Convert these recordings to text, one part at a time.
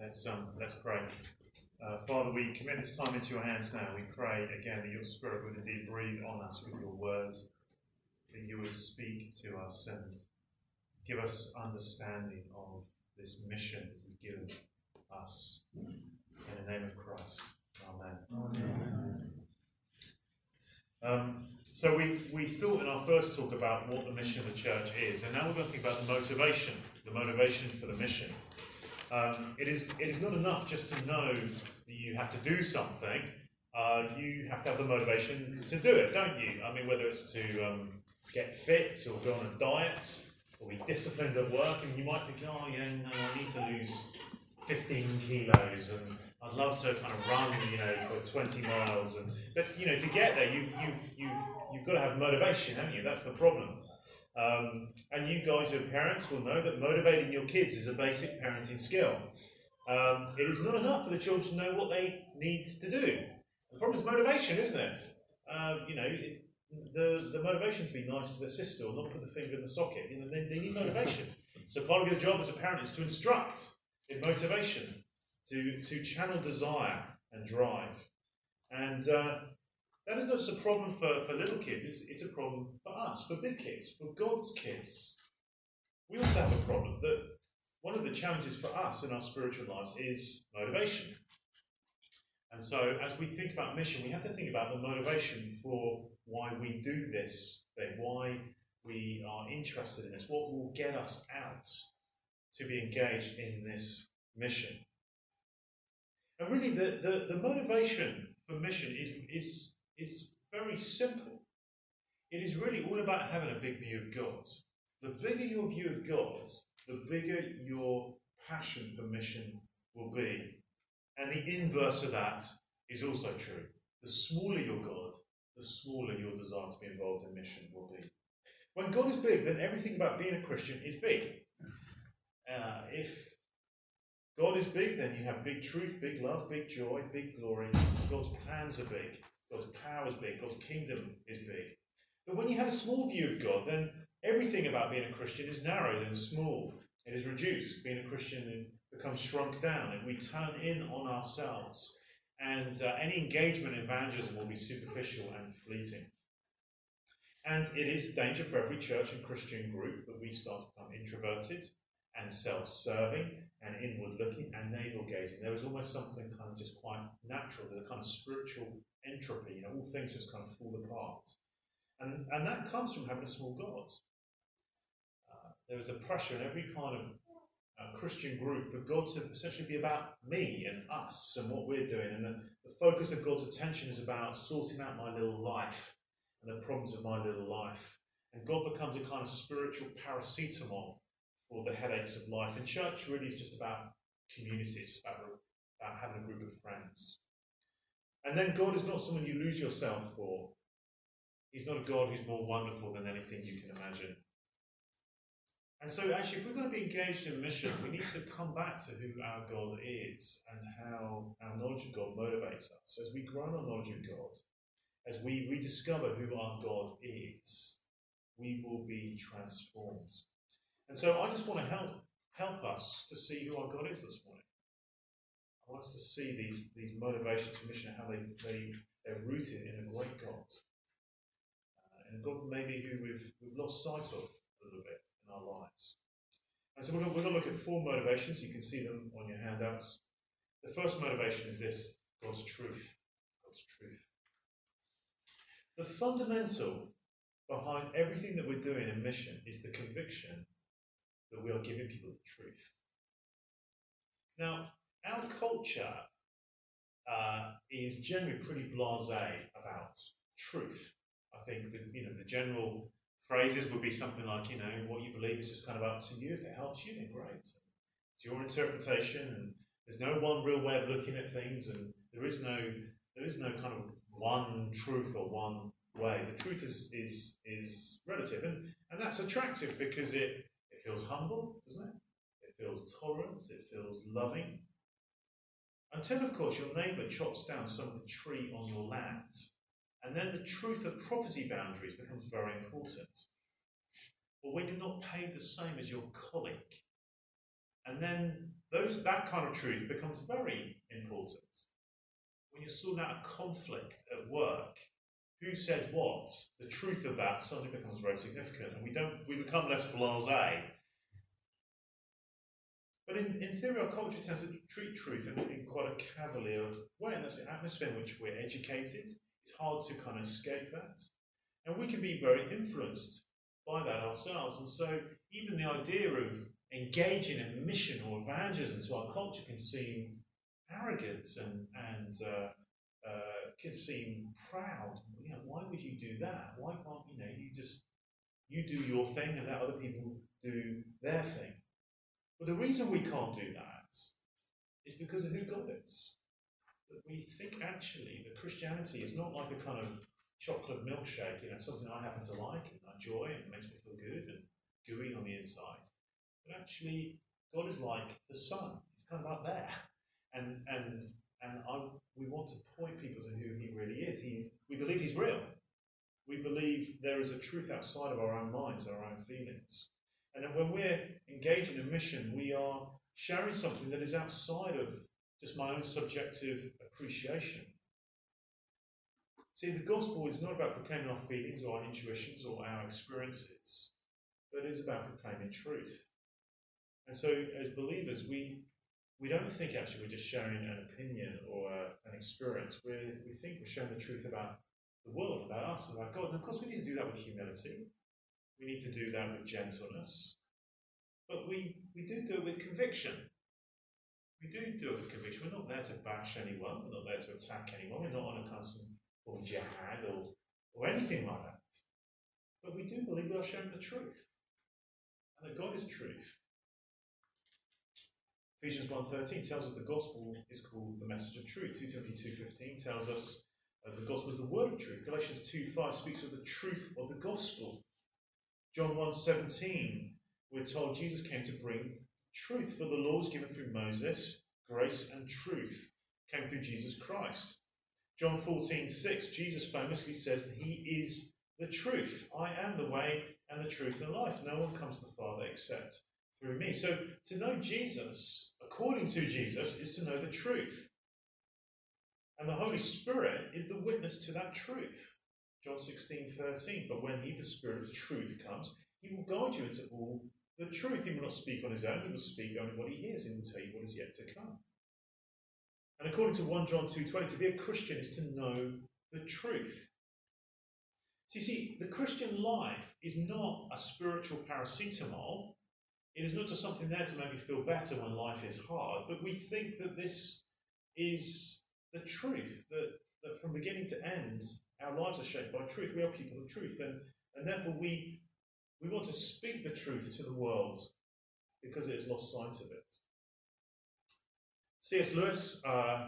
Let's pray. Father, we commit this time into your hands now. We pray again that your Spirit would indeed breathe on us with your words, that you would speak to us and give us understanding of this mission that you give us. In the name of Christ. Amen. Amen. So we thought in our first talk about what the mission of the church is, and now we're going to think about the motivation for the mission. It is not enough just to know that you have to do something. You have to have the motivation to do it, don't you? I mean, whether it's to get fit or go on a diet or be disciplined at work, and you might think, oh yeah, no, I need to lose 15 kilos, and I'd love to kind of run, for 20 miles. But to get there, you've got to have motivation, haven't you? That's the problem. And you guys who are parents will know that motivating your kids is a basic parenting skill. It is not enough for the children to know what they need to do. The problem is motivation, isn't it? The motivation to be nice to their sister or not put the finger in the socket. They need motivation. So part of your job as a parent is to instruct in motivation, to channel desire and drive. And that is not just a problem for little kids, it's a problem for us, for big kids, for God's kids. We also have a problem that one of the challenges for us in our spiritual lives is motivation. And so as we think about mission, we have to think about the motivation for why we do this thing, why we are interested in this, what will get us out to be engaged in this mission. And really the motivation for mission is very simple. It is really all about having a big view of God. The bigger your view of God, the bigger your passion for mission will be. And the inverse of that is also true. The smaller your God, the smaller your desire to be involved in mission will be. When God is big, then everything about being a Christian is big. If God is big, then you have big truth, big love, big joy, big glory. God's plans are big. God's power is big. God's kingdom is big. But when you have a small view of God, then everything about being a Christian is narrow and small. It is reduced. Being a Christian becomes shrunk down, and we turn in on ourselves. And any engagement in evangelism will be superficial and fleeting. And it is a danger for every church and Christian group that we start to become introverted and self-serving and inward-looking and navel-gazing. There is almost something kind of just quite natural. There's a kind of spiritual entropy. All things just kind of fall apart. And that comes from having a small God. There is a pressure in every kind of Christian group for God to essentially be about me and us and what we're doing. And the focus of God's attention is about sorting out my little life and the problems of my little life. And God becomes a kind of spiritual paracetamol for the headaches of life. And church really is just about community. It's about having a group of friends. And then God is not someone you lose yourself for. He's not a God who's more wonderful than anything you can imagine. And so actually, if we're going to be engaged in mission, we need to come back to who our God is and how our knowledge of God motivates us. So as we grow in our knowledge of God, as we rediscover who our God is, we will be transformed. And so I just want to help us to see who our God is this morning. I want us to see these motivations for mission, how they're rooted in a great God. And God maybe who we've lost sight of a little bit in our lives. And so we're going to look at 4 motivations. You can see them on your handouts. The first motivation is this: God's truth. God's truth. The fundamental behind everything that we're doing in mission is the conviction that we are giving people the truth. Now, our culture is generally pretty blasé about truth. I think that, the general phrases would be something like, what you believe is just kind of up to you. If it helps you, then great. It's your interpretation, and there's no one real way of looking at things, and there is no kind of one truth or one way. The truth is relative, and that's attractive because it feels humble, doesn't it? It feels tolerant, it feels loving. Until, of course, your neighbour chops down some of the tree on your land. And then the truth of property boundaries becomes very important. Or when you're not paid the same as your colleague. And then that kind of truth becomes very important. When you're sorting out a conflict at work, who said what, the truth of that suddenly becomes very significant, and we become less blasé. But in theory, our culture tends to treat truth in quite a cavalier way, and that's the atmosphere in which we're educated. It's hard to kind of escape that. And we can be very influenced by that ourselves. And so even the idea of engaging in mission or evangelism to our culture can seem arrogant and can seem proud. You know, why would you do that? Why can't you do your thing and let other people do their thing? But the reason we can't do that is because of who God is. That we think actually that Christianity is not like a kind of chocolate milkshake, something I happen to like and I enjoy and it makes me feel good and gooey on the inside. But actually, God is like the sun. He's kind of up there. And we want to point people to who he really is. We believe he's real. We believe there is a truth outside of our own minds, our own feelings. And then when we're engaging in mission, we are sharing something that is outside of just my own subjective appreciation. See, the gospel is not about proclaiming our feelings or our intuitions or our experiences, but it is about proclaiming truth. And so as believers, we don't think actually we're just sharing an opinion or an experience. We think we're sharing the truth about the world, about us, about God. And of course we need to do that with humility. We need to do that with gentleness. But we do it with conviction. We do it with conviction. We're not there to bash anyone. We're not there to attack anyone. We're not on a constant jihad or anything like that. But we do believe we are sharing the truth. And that God is truth. Ephesians 1:13 tells us the gospel is called the message of truth. 2 Timothy 2:15 tells us the gospel is the word of truth. Galatians 2:5 speaks of the truth of the gospel. John 1:17, we're told Jesus came to bring truth, for the law was given through Moses, grace and truth came through Jesus Christ. John 14:6, Jesus famously says that he is the truth. I am the way and the truth and life. No one comes to the Father except through me. So to know Jesus, according to Jesus, is to know the truth. And the Holy Spirit is the witness to that truth. John 16:13, but when he, the Spirit of truth, comes, he will guide you into all the truth. He will not speak on his own, he will speak only what he hears, and will tell you what is yet to come. And according to 1 John 2:20, to be a Christian is to know the truth. So you see, the Christian life is not a spiritual paracetamol. It is not just something there to make me feel better when life is hard, but we think that this is the truth, that from beginning to end, our lives are shaped by truth. We are people of truth, and therefore we want to speak the truth to the world because it has lost sight of it. C.S. Lewis,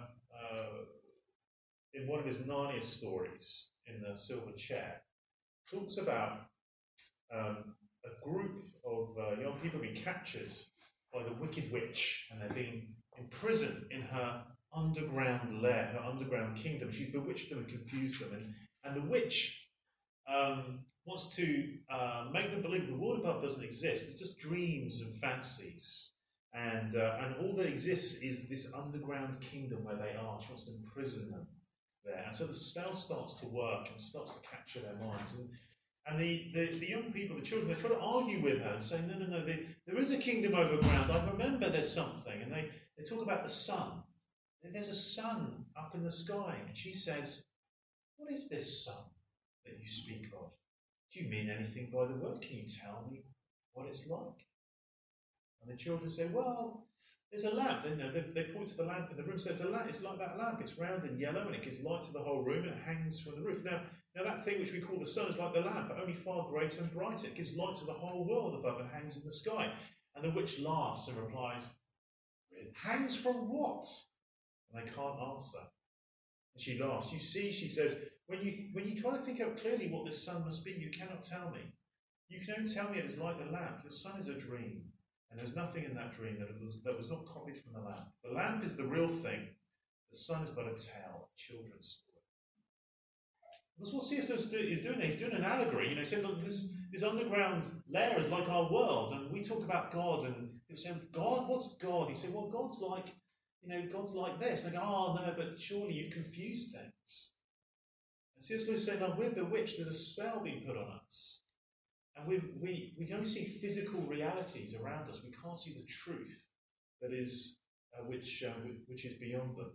in one of his Narnia stories, in The Silver Chair, talks about a group of young people being captured by the Wicked Witch, and they're being imprisoned in her underground lair, her underground kingdom. She's bewitched them and confused them, and the witch wants to make them believe the world above doesn't exist. It's just dreams and fancies, and all that exists is this underground kingdom where they are. She wants to imprison them there, and so the spell starts to work and starts to capture their minds. And the young people, the children, they try to argue with her and say, no, there is a kingdom over ground. I remember there's something. And they talk about the sun. There's a sun up in the sky. And she says, what is this sun that you speak of? Do you mean anything by the word? Can you tell me what it's like? And the children say, well, there's a lamp. They point to the lamp in the room. So there's a lamp. It's like that lamp. It's round and yellow, and it gives light to the whole room, and it hangs from the roof. Now that thing which we call the sun is like the lamp, but only far greater and brighter. It gives light to the whole world above and hangs in the sky. And the witch laughs and replies, it hangs from what? And they can't answer. And she laughs. You see, she says, when you try to think out clearly what this sun must be, you cannot tell me. You can only tell me it is like the lamp. Your sun is a dream. And there's nothing in that dream that was not copied from the lamp. The lamp is the real thing. The sun is but a tale, a children's story. That's what C.S. Lewis is doing there. He's doing an allegory. He said, look, this underground layer is like our world, and we talk about God and People say, God, what's God? He said, well, God's like, God's like this. And they go, oh, no, but surely you've confused things. And C.S. Lewis said, no, we're bewitched. There's a spell being put on us. And we can only see physical realities around us. We can't see the truth that is, which is beyond them.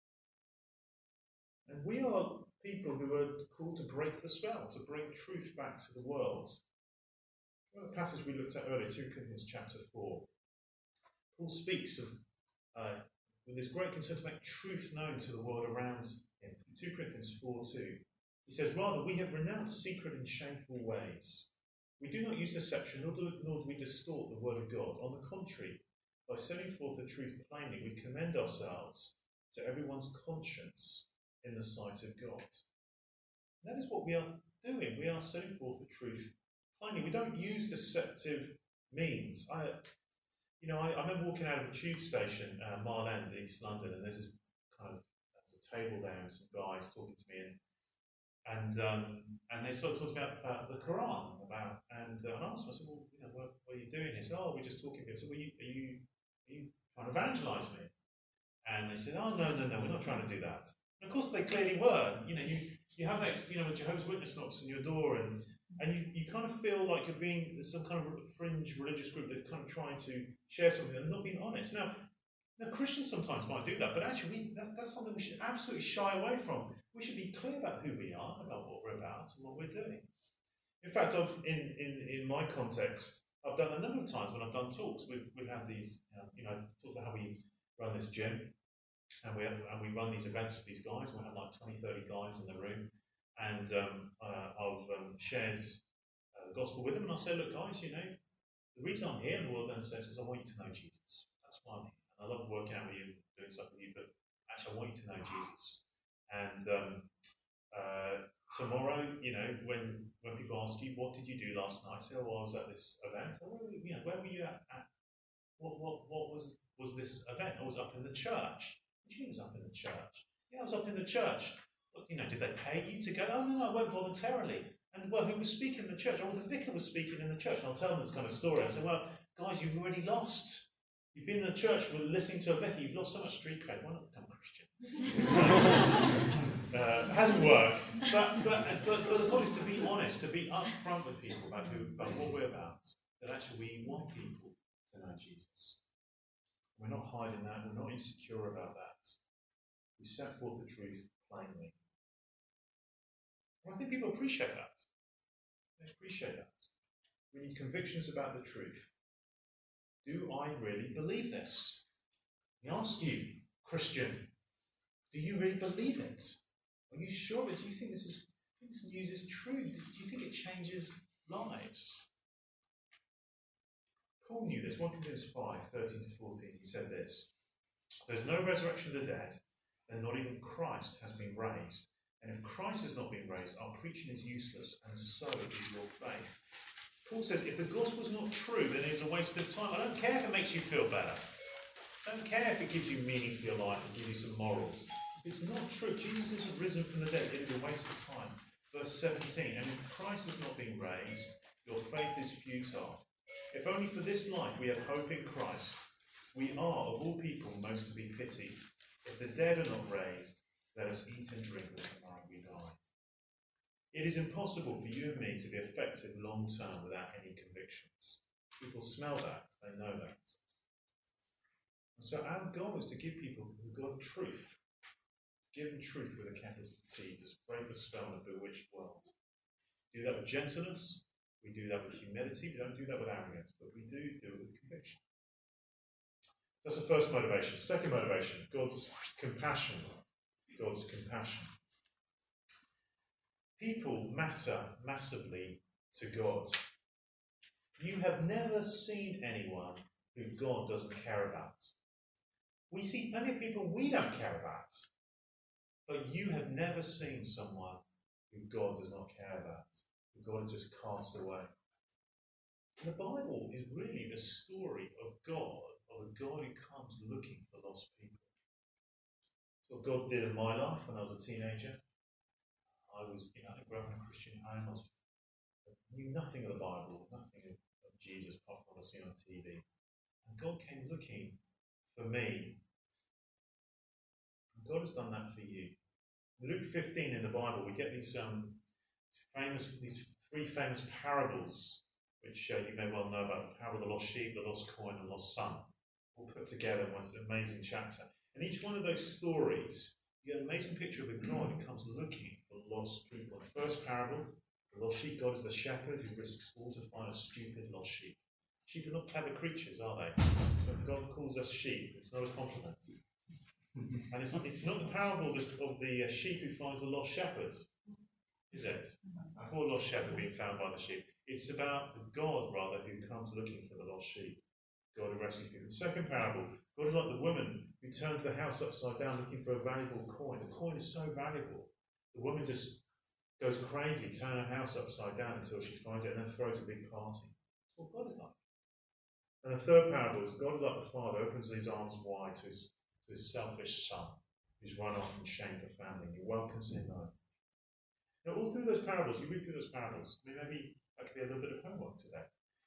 And we are people who are called to break the spell, to bring truth back to the world. Well, the passage we looked at earlier, 2 Corinthians chapter 4, Paul speaks of with this great concern to make truth known to the world around him. 2 Corinthians 4:2. He says, rather, we have renounced secret and shameful ways. We do not use deception, nor do we distort the word of God. On the contrary, by setting forth the truth plainly, we commend ourselves to everyone's conscience in the sight of God. And that is what we are doing. We are setting forth the truth plainly. We don't use deceptive means. I remember walking out of a tube station, Mile End, East London, and there's this there's a table there with some guys talking to me, and they started talking about the Quran, and I asked them, I said, well, what are you doing here? He said, oh, we're just talking. I said, well, are you trying to evangelise me? And they said, oh, no, we're not trying to do that. And of course, they clearly were. You have that, a Jehovah's Witness knocks on your door, and you kind of feel like you're being some kind of fringe religious group that kind of trying to share something and not being honest. Now Christians sometimes might do that, but actually that's something we should absolutely shy away from. We should be clear about who we are, about what we're about, and what we're doing. In fact, in my context, I've done a number of times when I've done talks. We've had these, talk about how we run this gym, and we run these events for these guys. We have like 20, 30 guys in the room, and I've shared the gospel with them, and I say, look, guys, the reason I'm here in the world's end says because I want you to know Jesus. That's why I'm here. I love working out with you, doing stuff with you, but actually I want you to know Jesus. And tomorrow, when people ask you, what did you do last night? I say, oh, I was at this event. Oh, where were you at? What was this event? I was up in the church. What do you mean was up in the church? Yeah, I was up in the church. Well, did they pay you to go? Oh, no, I went voluntarily. And well, who was speaking in the church? Oh, the vicar was speaking in the church. And I'll tell them this kind of story. I say, well, guys, you've already lost. You've been in the church, we're listening to a vicar, you've lost so much street cred, why not become a Christian? It hasn't worked. But the point is to be honest, to be upfront with people about what we're about. That actually we want people to know Jesus. We're not hiding that, we're not insecure about that. We set forth the truth plainly. And I think people appreciate that. They appreciate that. We need convictions about the truth. Do I really believe this? I ask you, Christian, do you really believe it? Are you sure of it? Do you think this news is true? Do you think it changes lives? Paul knew this. 1 Corinthians 5, 13 to 14, he said this. There's no resurrection of the dead, and not even Christ has been raised. And if Christ has not been raised, our preaching is useless, and so is your faith. Paul says, if the gospel is not true, then it's a waste of time. I don't care if it makes you feel better. I don't care if it gives you meaning for your life and gives you some morals. If it's not true, Jesus is risen from the dead, it is a waste of time. Verse 17, and if Christ has not been raised, your faith is futile. If only for this life we have hope in Christ, we are, of all people, most to be pitied. If the dead are not raised, let us eat and drink that the night we die. It is impossible for you and me to be effective long term without any convictions. People smell that, they know that. And so our goal is to give people God truth. Give them truth with a capital T, to break the spell of the bewitched world. We do that with gentleness, we do that with humility, we don't do that with arrogance, but we do it with conviction. That's the first motivation. Second motivation, God's compassion. God's compassion. People matter massively to God. You have never seen anyone who God doesn't care about. We see plenty of people we don't care about, but you have never seen someone who God does not care about, who God has just cast away. And the Bible is really the story of God, of a God who comes looking for lost people. It's what God did in my life when I was a teenager. I grew up in a Christian home. I knew nothing of the Bible, nothing of Jesus apart from what I've seen on TV. And God came looking for me. And God has done that for you. In Luke 15 in the Bible, we get these three famous parables, which you may well know about: the parable of the lost sheep, the lost coin, and the lost son, all put together in one amazing chapter. And each one of those stories, you get an amazing picture of a God who comes looking for lost people. The first parable, the lost sheep, God is the shepherd who risks all to find a stupid lost sheep. Sheep are not clever creatures, are they? So when God calls us sheep, it's not a compliment. And it's not the parable of the sheep who finds the lost shepherd, is it? A poor lost shepherd being found by the sheep. It's about the God, rather, who comes looking for the lost sheep. God who rescues people. The second parable, God is like the woman who turns the house upside down looking for a valuable coin. The coin is so valuable. The woman just goes crazy, turns her house upside down until she finds it and then throws a big party. That's what God is like. And the third parable is God is like the father, opens his arms wide to his selfish son who's run off and shamed the family, and he welcomes him home. Now, all through those parables, you read through those parables, maybe that could be a little bit of homework today.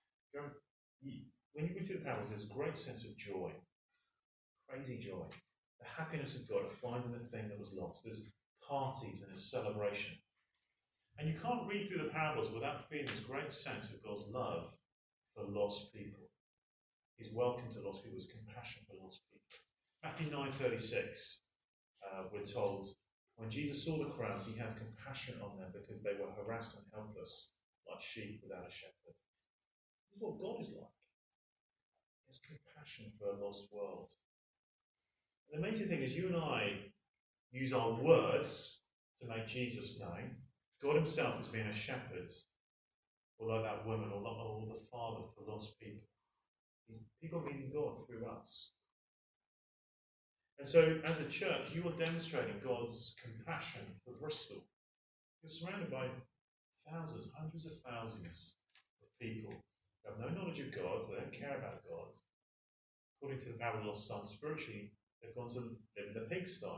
When you read through the parables, there's a great sense of joy, crazy joy, the happiness of God of finding the thing that was lost. There's parties and there's celebration. And you can't read through the parables without feeling this great sense of God's love for lost people. His welcome to lost people, his compassion for lost people. Matthew 9:36, we're told, when Jesus saw the crowds, he had compassion on them because they were harassed and helpless, like sheep without a shepherd. This is what God is like. He has compassion for a lost world. And the amazing thing is, you and I use our words to make Jesus known. God himself is being a shepherd, or like that woman, or like the father for lost people. People are meeting God through us. And so, as a church, you are demonstrating God's compassion for Bristol. You're surrounded by thousands, hundreds of thousands of people who have no knowledge of God, they don't care about God. According to the parable of the lost son, spiritually, they've gone to live in the pigsty.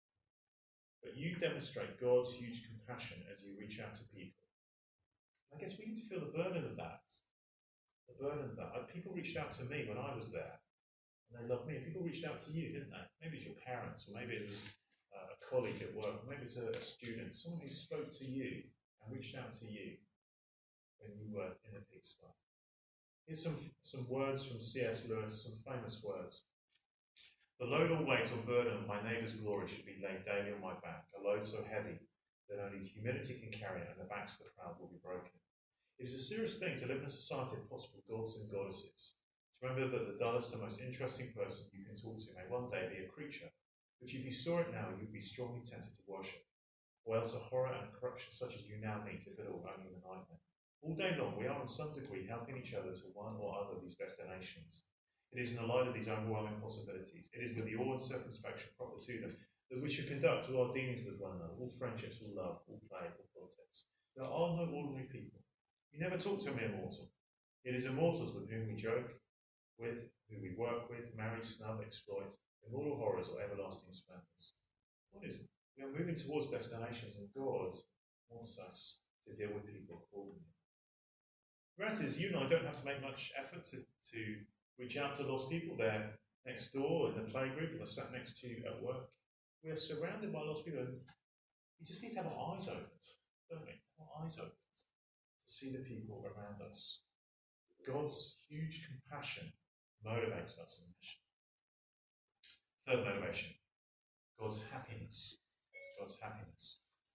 But you demonstrate God's huge compassion as you reach out to people. I guess we need to feel the burden of that. The burden of that. People reached out to me when I was there. And they loved me. People reached out to you, didn't they? Maybe it's your parents, or maybe it was a colleague at work, maybe it's a student, someone who spoke to you and reached out to you when you were in a pigsty. Here's some words from C.S. Lewis, some famous words. The load or weight or burden of my neighbour's glory should be laid daily on my back, a load so heavy that only humility can carry it, and the backs of the proud will be broken. It is a serious thing to live in a society of possible gods and goddesses. Remember that the dullest and most interesting person you can talk to may one day be a creature, which if you saw it now, you'd be strongly tempted to worship, or else a horror and corruption such as you now meet, if at all, only in a nightmare. All day long, we are in some degree helping each other to one or other of these destinations. It is in the light of these overwhelming possibilities, it is with the awe and circumspection proper to them, that we should conduct all our dealings with one another, all friendships, all love, all play, all politics. There are no ordinary people. You never talk to a mere mortal. It is immortals with whom we joke, with, who we work with, marry, snub, exploit, immortal horrors or everlasting splendors. What is it? We are moving towards destinations, and God wants us to deal with people accordingly. The reality is, you and I don't have to make much effort to reach out to lost people. They're next door in the playgroup, or they're sat next to you at work. We are surrounded by lost people, and we just need to have our eyes opened, don't we? Our eyes opened to see the people around us. God's huge compassion motivates us in mission. Third motivation, God's happiness. God's happiness.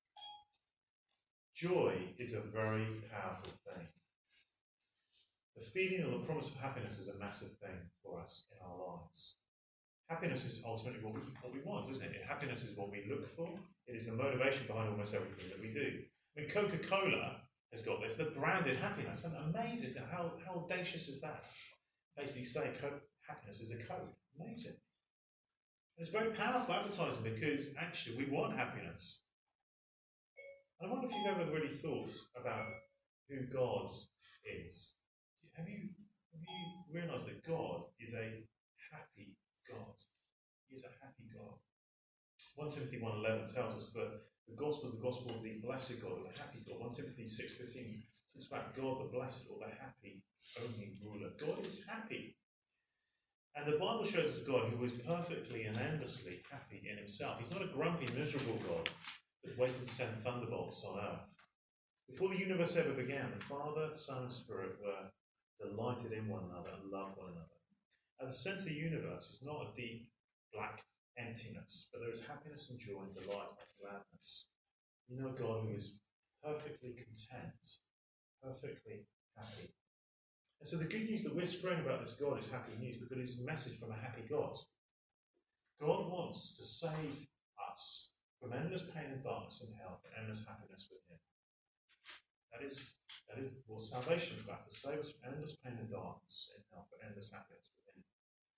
Joy is a very powerful thing. The feeling or the promise of happiness is a massive thing for us in our lives. Happiness is ultimately what we want, isn't it? Happiness is what we look for. It is the motivation behind almost everything that we do. I mean, Coca-Cola has got this, the branded happiness. And amazing. How audacious is that? Basically say happiness is a code. Amazing. It's very powerful advertising because actually we want happiness. I wonder if you've ever really thought about who God is. Have you realised that God is a happy God? He is a happy God. 1 Timothy 1:11 tells us that the gospel is the gospel of the blessed God, or the happy God. 1 Timothy 6:15 talks about God the blessed, or the happy only ruler. God is happy. And the Bible shows us a God who is perfectly and endlessly happy in himself. He's not a grumpy, miserable God that's waiting to send thunderbolts on earth. Before the universe ever began, the Father, Son, and Spirit were delighted in one another and loved one another. At the centre of the universe is not a deep, black emptiness, but there is happiness and joy and delight and gladness. You know God who is perfectly content, perfectly happy. And so the good news that we're spreading about this God is happy news because it's a message from a happy God. God wants to save us from endless pain and darkness in hell and endless happiness with him. That is what salvation is about, to save us from endless pain and darkness in hell and endless happiness with him.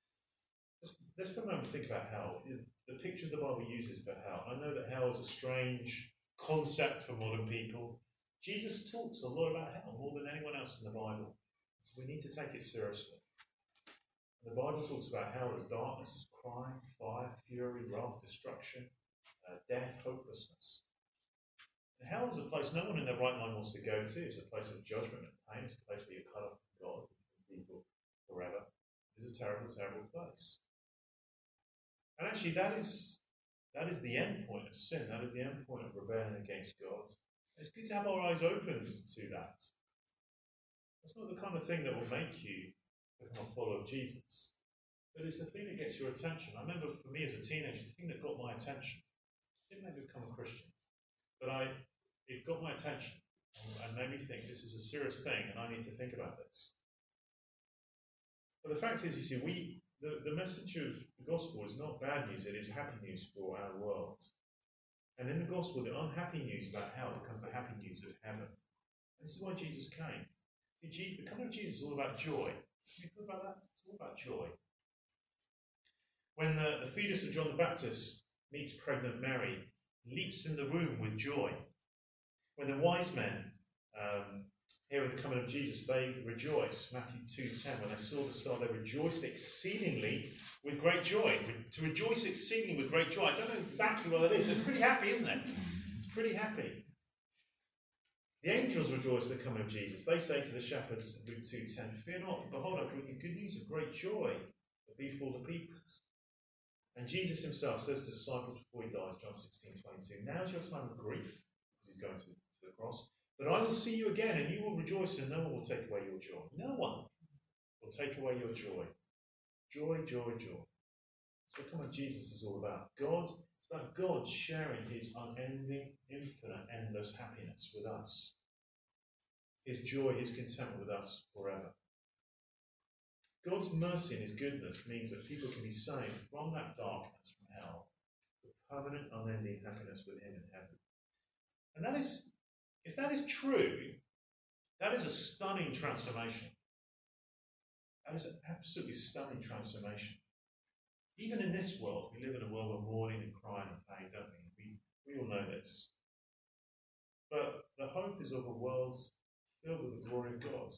Let's for a moment think about hell. The picture the Bible uses for hell. I know that hell is a strange concept for modern people. Jesus talks a lot about hell, more than anyone else in the Bible. So we need to take it seriously. The Bible talks about hell as darkness, as crime, fire, fury, wrath, destruction, death, hopelessness. And hell is a place no one in their right mind wants to go to. It's a place of judgment and pain. It's a place where you're cut off from God and from people forever. It's a terrible, terrible place. And actually, that is the end point of sin. That is the end point of rebellion against God. And it's good to have our eyes opened to that. It's not the kind of thing that will make you become a follower of Jesus. But it's the thing that gets your attention. I remember for me as a teenager, the thing that got my attention didn't make me become a Christian. But it got my attention and made me think this is a serious thing and I need to think about this. But the fact is, you see, the message of the gospel is not bad news, it is happy news for our world. And in the gospel, the unhappy news about hell becomes the happy news of heaven. And this is why Jesus came. See, the coming of Jesus is all about joy. Can you think about that? It's all about joy. When the fetus of John the Baptist meets pregnant Mary, leaps in the room with joy. When the wise men hear of the coming of Jesus, they rejoice. Matthew 2:10, when they saw the star, they rejoiced exceedingly with great joy. To rejoice exceedingly with great joy. I don't know exactly what that is, but it's pretty happy, isn't it? It's pretty happy. The angels rejoice at the coming of Jesus. They say to the shepherds, Luke 2:10, fear not, for behold, I bring you good news of great joy that be for all the peoples. And Jesus himself says to the disciples before he dies, John 16:22, now is your time of grief, because he's going to the cross, but I will see you again, and you will rejoice, and no one will take away your joy. No one will take away your joy. Joy, joy, joy. That's what coming of Jesus is all about. It's about God sharing his unending, infinite, endless happiness with us. His joy, his contentment with us forever. God's mercy and his goodness means that people can be saved from that darkness, from hell, to permanent, unending happiness with him in heaven. And that is, if that is true, that is a stunning transformation. That is an absolutely stunning transformation. Even in this world, we live in a world of mourning and crying and pain, don't we? We all know this. But the hope is of a world filled with the glory of God.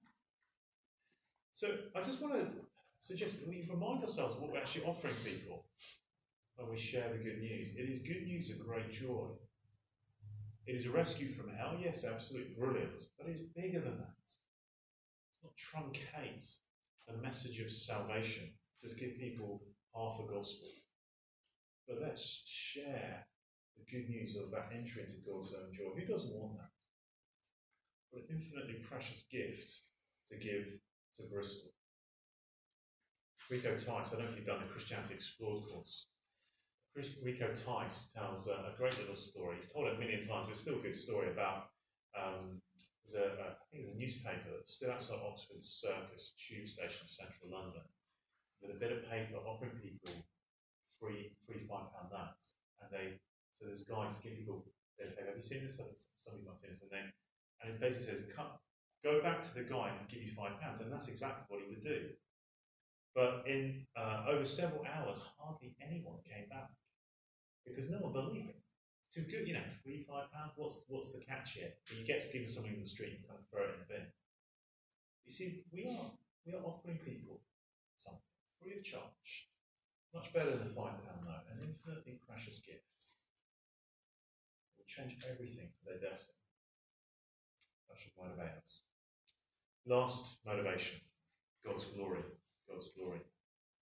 So I just want to suggest that we remind ourselves of what we're actually offering people when we share the good news. It is good news of great joy. It is a rescue from hell, yes, absolutely brilliant, but it's bigger than that. It's not truncate the message of salvation, just give people half a gospel. But let's share the good news of that entry into God's own joy. Who doesn't want that? What an infinitely precious gift to give to Bristol. Rico Tice, I don't know if you've done the Christianity Explored course. Rico Tice tells a great little story. He's told it a million times, but it's still a good story about I think it was a newspaper that stood outside Oxford Circus tube station in central London with a bit of paper offering people free £5 notes. And so there's a guy to give people, have you seen this? Somebody might have seen this. And it basically says, go back to the guy and give you £5. And that's exactly what he would do. But in over several hours, hardly anyone came back because no one believed him. Too good, free £5. What's the catch here? You get to give them something in the street and kind of throw it in the bin. You see, we are offering people something free of charge, much better than a £5 note, an infinitely precious gift. It will change everything for their destiny. That should motivate us. Last motivation: God's glory. God's glory.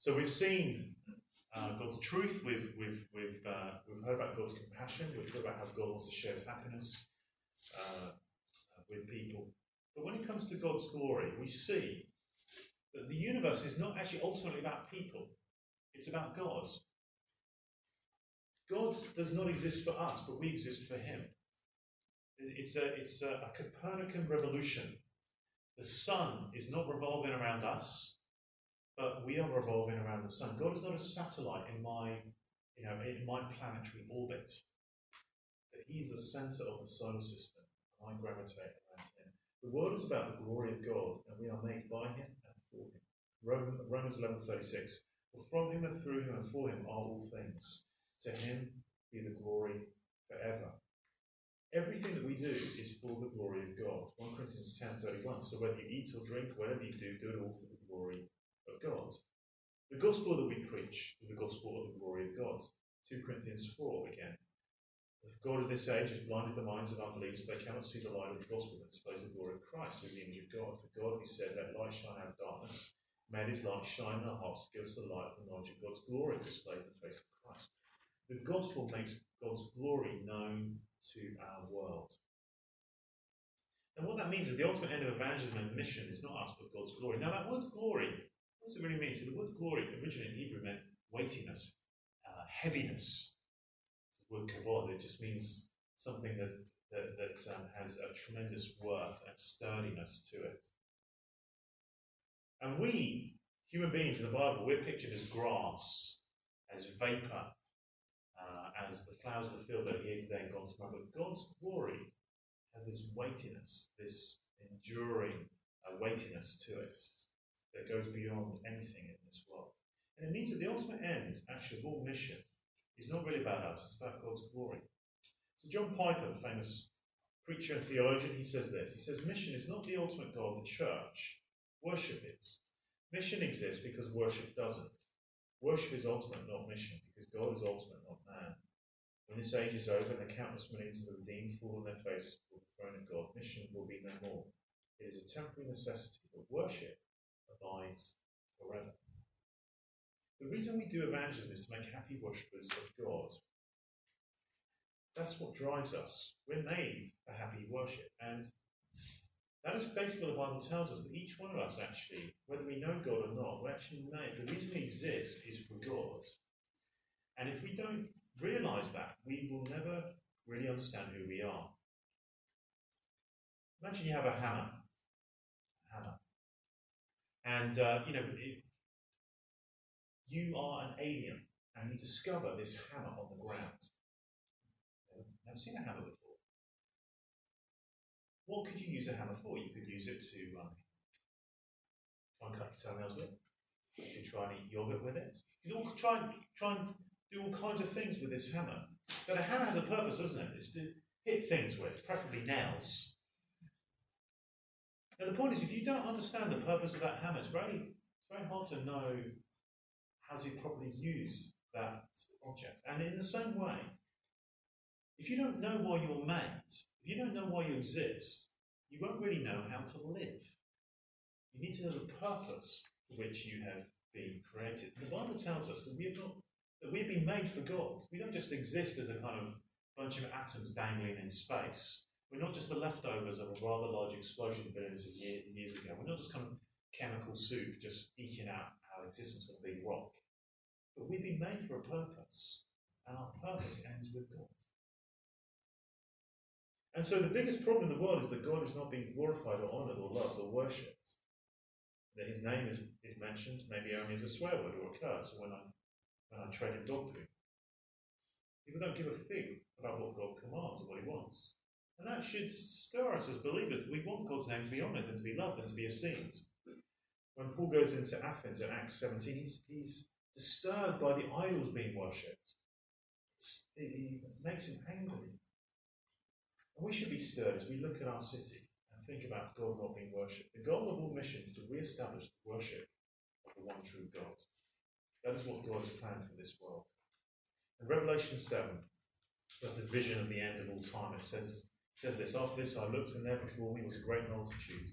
So we've seen God's truth. We've heard about God's compassion. We've heard about how God wants to share His happiness with people. But when it comes to God's glory, we see that the universe is not actually ultimately about people. It's about God. God does not exist for us, but we exist for Him. It's a Copernican revolution. The sun is not revolving around us, but we are revolving around the sun. God is not a satellite in my planetary orbit, but He is the centre of the solar system, and I gravitate around Him. The world is about the glory of God, and we are made by Him and for Him. Romans 11:36. For from Him and through Him and for Him are all things. To Him be the glory forever. Everything that we do is for the glory of God. 1 Corinthians 10:31. So whether you eat or drink, whatever you do, do it all for the glory of God. The gospel that we preach is the gospel of the glory of God. 2 Corinthians 4 again. The God of this age has blinded the minds of unbelievers so they cannot see the light of the gospel that displays the glory of Christ, who is the image of God. For God, who said, let light shine out of darkness, made His light shine in our hearts, gives the light of the knowledge of God's glory displayed in the face of Christ. The gospel makes God's glory known to our world. And what that means is the ultimate end of evangelism and mission is not us, but God's glory. Now, that word glory, what does it really mean? So the word glory originally in Hebrew meant weightiness, heaviness. The word kabod, it just means something that has a tremendous worth and sturdiness to it. And we, human beings in the Bible, we're pictured as grass, as vapor, as the flowers of the field that are here today and gone tomorrow. But God's glory has this weightiness, this enduring weightiness to it that goes beyond anything in this world. And it means that the ultimate end, actually, of all mission is not really about us, it's about God's glory. So John Piper, the famous preacher and theologian, he says this. He says, mission is not the ultimate goal of the church. Worship is. Mission exists because worship doesn't. Worship is ultimate, not mission, because God is ultimate, not man. When this age is over and the countless millions of the redeemed fall on their face before the throne of God, mission will be no more. It is a temporary necessity, but worship abides forever. The reason we do evangelism is to make happy worshippers of God. That's what drives us. We're made for happy worship. And that is basically what the Bible tells us, that each one of us actually, whether we know God or not, we're actually made. The reason we exist is for God. And if we don't realise that, we will never really understand who we are. Imagine you have a hammer. And, you are an alien, and you discover this hammer on the ground. You've never seen a hammer before. What could you use a hammer for? You could use it to try and cut your toenails with. You could try and eat yogurt with it. You could try and do all kinds of things with this hammer. But a hammer has a purpose, doesn't it? It's to hit things with, preferably nails. Now the point is, if you don't understand the purpose of that hammer, it's very hard to know how to properly use that object. And in the same way, if you don't know why you're made, if you don't know why you exist, you won't really know how to live. You need to know the purpose for which you have been created. The Bible tells us that we've been made for God. We don't just exist as a kind of bunch of atoms dangling in space. We're not just the leftovers of a rather large explosion billions of years ago. We're not just kind of chemical soup just eking out our existence on a big rock. But we've been made for a purpose, and our purpose ends with God. And so the biggest problem in the world is that God is not being glorified or honoured or loved or worshipped. That His name is mentioned maybe only as a swear word or a curse, or when I tread in dog poo. People don't give a fig about what God commands or what He wants. And that should stir us as believers, that we want God's name to be honoured and to be loved and to be esteemed. When Paul goes into Athens in Acts 17, he's disturbed by the idols being worshipped. It makes him angry. And we should be stirred as we look at our city and think about God not being worshipped. The goal of all mission is to re-establish the worship of the one true God. That is what God has planned for this world. In Revelation 7, the vision of the end of all time, it says this, after this I looked, and there before me was a great multitude,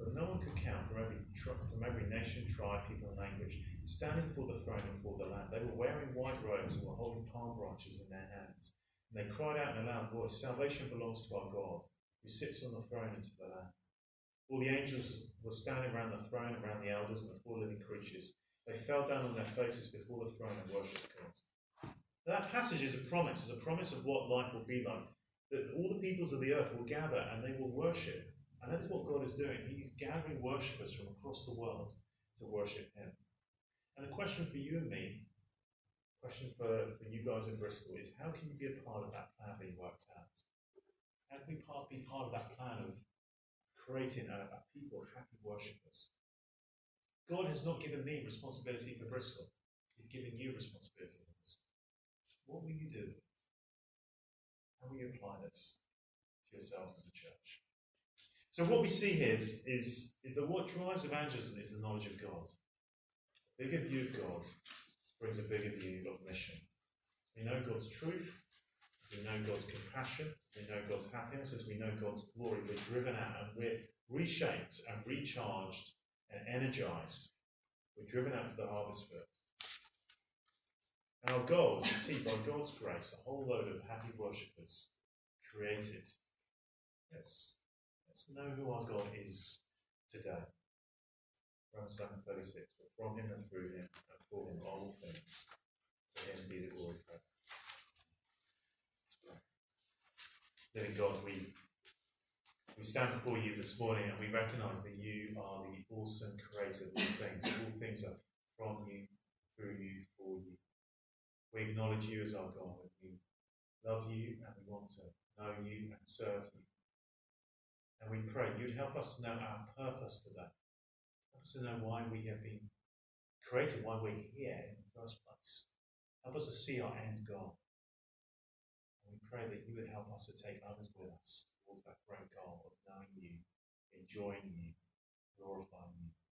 but no one could count from every nation, tribe, people, and language, standing before the throne and before the Lamb. They were wearing white robes and were holding palm branches in their hands. And they cried out in a loud voice, "Salvation belongs to our God, who sits on the throne and to the Lamb." All the angels were standing around the throne, around the elders and the four living creatures. They fell down on their faces before the throne and worshipped God. That passage is a promise of what life will be like. That all the peoples of the earth will gather and they will worship. And that is what God is doing. He's gathering worshippers from across the world to worship Him. And the question for you and me, question for you guys in Bristol is, how can you be a part of that plan being worked out? How can we be part of that plan of creating a people of happy worshippers? God has not given me responsibility for Bristol. He's given you responsibility for Bristol. What will you do with it? How will you apply this to yourselves as a church? So what we see here is that what drives evangelism is the knowledge of God. A bigger view of God brings a bigger view of mission. We know God's truth, we know God's compassion, we know God's happiness, as we know God's glory. We're driven out and we're reshaped and recharged and energized. We're driven out to the harvest field. And our goal is to see, by God's grace, a whole load of happy worshippers created. Let's know who our God is today. Romans 11:36. But from Him and through Him and for Him are all things. To Him be the glory forever. Living God, we stand before you this morning and we recognise that you are the awesome creator of all things. All things are from you, through you, for you. We acknowledge you as our God, and we love you and we want to know you and serve you. And we pray you'd help us to know our purpose today. Help us to know why we have been created, why we're here in the first place. Help us to see our end goal. And we pray that you would help us to take others with us towards that great goal of knowing you, enjoying you, glorifying you.